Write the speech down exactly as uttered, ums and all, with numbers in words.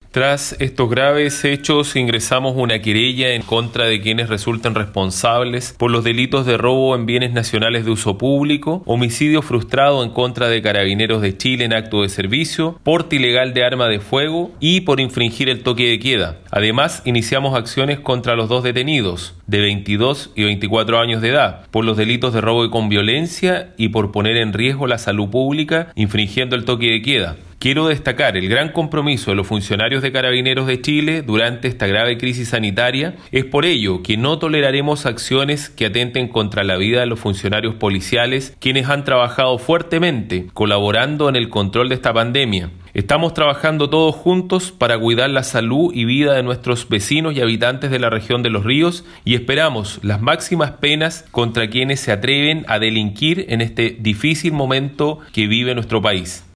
Tras estos graves hechos, ingresamos una querella en contra de quienes resulten responsables por los delitos de robo en bienes nacionales de uso público, homicidio frustrado en contra de Carabineros de Chile en acto de servicio, porte ilegal de arma de fuego y por infringir el toque de queda. Además, iniciamos acciones contra los dos detenidos, de veintidós y veinticuatro años de edad, por los delitos de robo con violencia y por poner en riesgo la salud pública, infringiendo el toque de queda. Quiero destacar el gran compromiso de los funcionarios de Carabineros de Chile durante esta grave crisis sanitaria. Es por ello que no toleraremos acciones que atenten contra la vida de los funcionarios policiales, quienes han trabajado fuertemente colaborando en el control de esta pandemia. Estamos trabajando todos juntos para cuidar la salud y vida de nuestros vecinos y habitantes de la región de Los Ríos y esperamos las máximas penas contra quienes se atreven a delinquir en este difícil momento que vive nuestro país.